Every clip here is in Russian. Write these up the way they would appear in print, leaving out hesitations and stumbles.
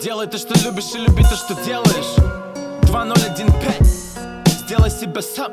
Делай то, что любишь, и люби то, что делаешь. 2015. Сделай себя сам.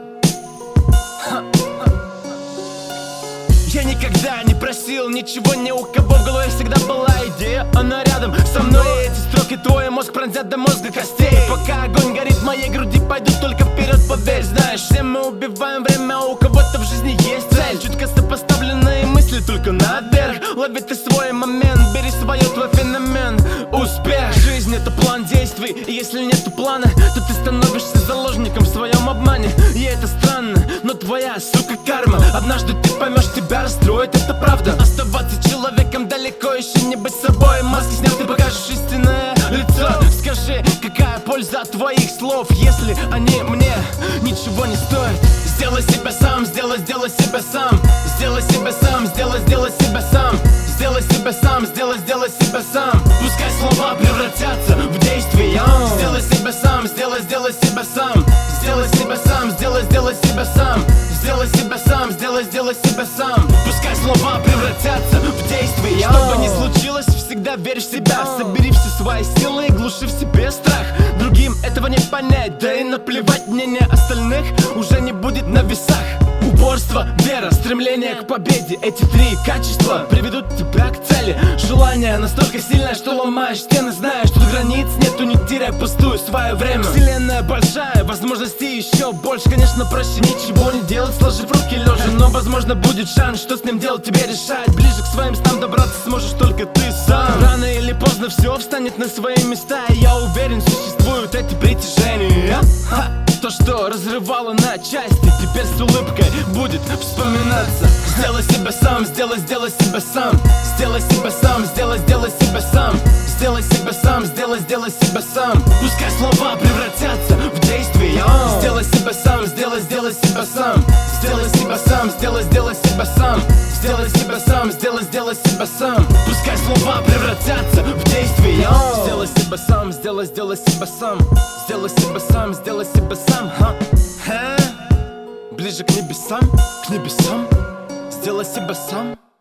Я никогда не просил ничего ни у кого, в голове всегда была идея, она рядом со мной. И эти строки твой мозг пронзят до мозга костей. Пока огонь горит в моей груди, пойду только вперед, поверь. Знаешь, все мы убиваем время, а у кого-то в жизни есть цель. Чутко сопоставленные мысли только наверх. Лови ты свой момент, бери свое, твой феномен. Успех, жизнь это план действий, и если нету плана, то ты становишься заложником в своем обмане. И это странно, но твоя, сука, карма. Однажды ты поймешь, тебя расстроит, это правда. Оставаться человеком далеко, еще не быть собой. Маски сняв, ты покажешь истинное лицо. Скажи, какая польза от твоих слов, если они мне ничего не стоят? Сделай себя сам, сделай себя сам. Сделай себя сам, сделай себя сам. Сделай себя сам, сделай себя сам. Пускай слова превратятся в действия. Сделай себя сам, сделай себя сам. Сделай себя сам, сделай себя сам. Сделай себя сам, сделай себя сам. Пускай слова превратятся в действия. Что бы ни случилось, всегда верь в себя. Собери все свои силы и глуши в себе страх. Другим этого не понять, да и наплевать. Мнение остальных уже не будет на весах. Упорство, вера, стремление к победе. Эти три качества приведут тебя к цели. Желание настолько сильное, что ломаешь стены. Знаешь, тут границ нету, не теряй пустую свое время. Вселенная большая, возможностей еще больше. Конечно, проще ничего не делать, сложив руки лежа. Но возможно будет шанс, что с ним делать тебе решать. Ближе к своим снам добраться сможешь только ты сам. Рано или поздно все встанет на свои места. И я уверен, существуют эти притяжения. То, что разрывало на части, теперь с улыбкой будет вспоминаться. Сделай себя сам, сделай себя сам. Сделай себя сам, сделай себя сам. Сделай себя сам, сделай себя сам. Пускай слова превратятся в действия. Сделай себя сам, сделай себя сам. Сделай себя сам, сделай себя сам. Сделай себя сам, сделай себя сам. Пускай слова превратятся в действия. Сделай себя сам, сделай себя сам. Сделай себя сам, сделай себя сам. Ближе к небесам, сделай себя сам.